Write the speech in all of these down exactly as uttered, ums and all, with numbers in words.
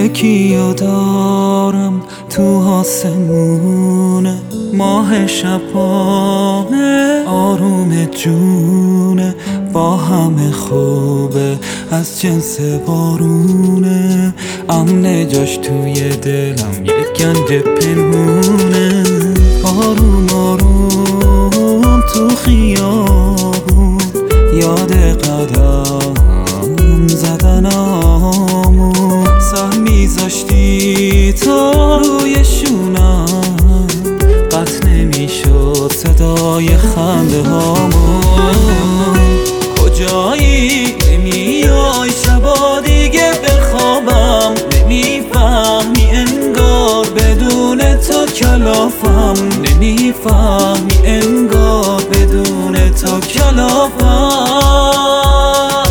یکیو دارم تو آسمونه، ماه شبانه آروم جونه، با همه خوبه از جنس بارونه، امن جاش توی دلم یک گنج پنهونه. آروم آروم تو خیابون یاد قدم زدنامون، سر میذاشتی تا روی شونم، قطع نمیشد صدای خنده هامون. کجایی نمیای شبا دیگه بخوابم، نمیفهمی انگار بدون تو کلافم، نمیفهمی انگار بدون تو کلافم.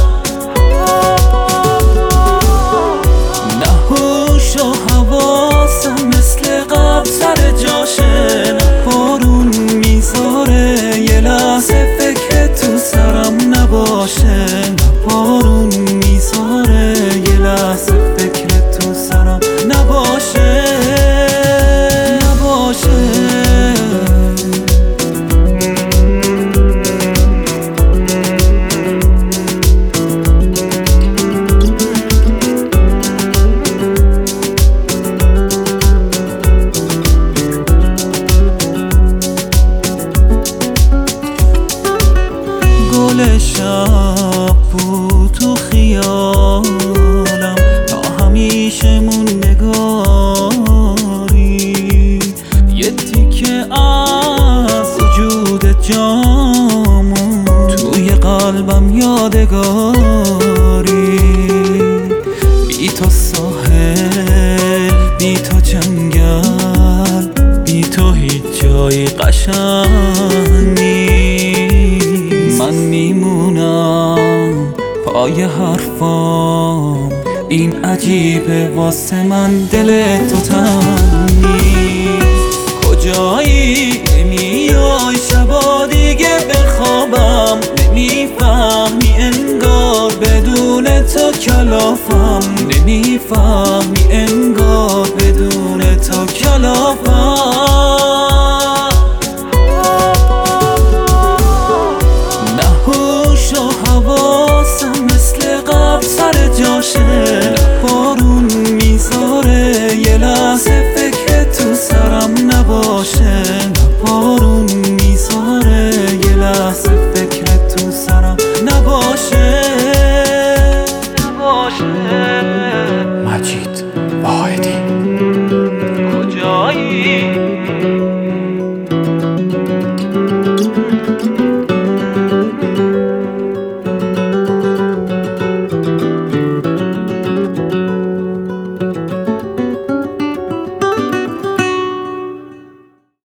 نه هوش و حواسم مثل قبل سر جاشه، نه بارون میذاره یه لحظه فکر تو سرم نباشه، نه بارون میذاره یه لحظه فکر تو سرم نباشه نباشه. گل شب بود تو خیالم، تا همیشه موندگاری، یه تیکه از وجود جامون توی قلبم یادگاری. بی تو ساحل، بی تو جنگل، بی تو هیچ جایی قشنگ نیست. من میمونم پای حرفام، این عجیبه واسه من دل تو تنگ نیست. کجایی نمیای شبا دیگه بخوابم، نمیفهمی انگار بدون تو کلافم، نمیفهمی انگار بدون تو کلافم. حواسم مثل قبل سر جاشه، نه بارون میذاره یه لحظه فکر تو سرم نباشه،